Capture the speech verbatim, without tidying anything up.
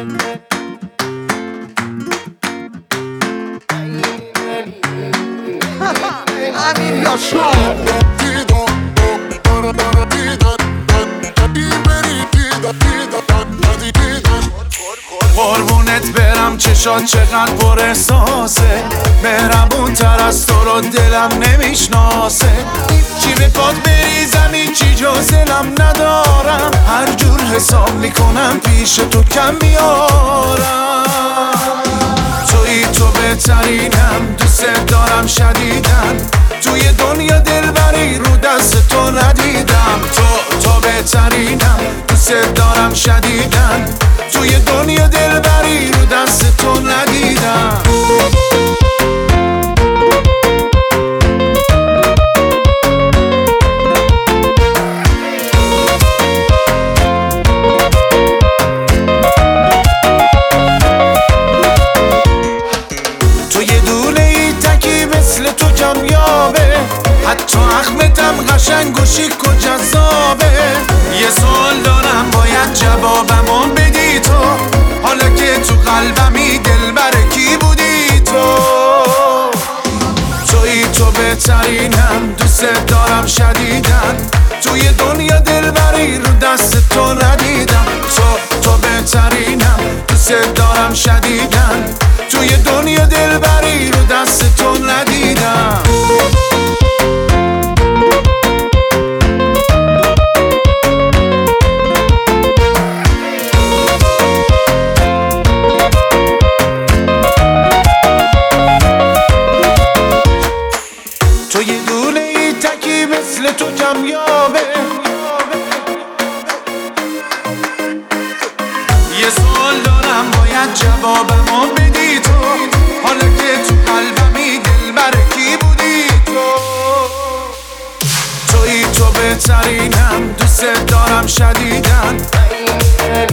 امیر یاشار قربونت برم چشات چقدر پر احساسه، مهربون تر از تو رو دلم نمیشناسه. چی بخواد بریزم هیچی جز دلم ندارم، هر جور حساب میکنم پیش تو کم میارم. توی تو بهترینم، دوست دارم شدیدن، توی دنیا دلبری رو دست تو ندیدم. تو تو بهترینم، دوست دارم شدیدن، توی دنیا دلبری رو دست تو ندیدم. حتی اخمتم قشنگ و شیک و جذابه. یه سوال دارم باید جوابمو بدی تو، حالا که تو قلبمی دلبر کی بودی تو؟ توی تو بهترینم، دوست دارم شدیدن، توی دنیا دلبری رو دست تو ندیدم. تو تو بهترینم، دوست دارم شدیدن، توی دنیا دلبری رو دست تو ندیدم. تو یه دونه ای تکی مثل تو کمیابه. یه سوال دارم باید جوابمو بدی تو، حالا که تو قلبمی دلبر کی بودی تو؟ توی تو بهترینم، دوست دارم شدیدن،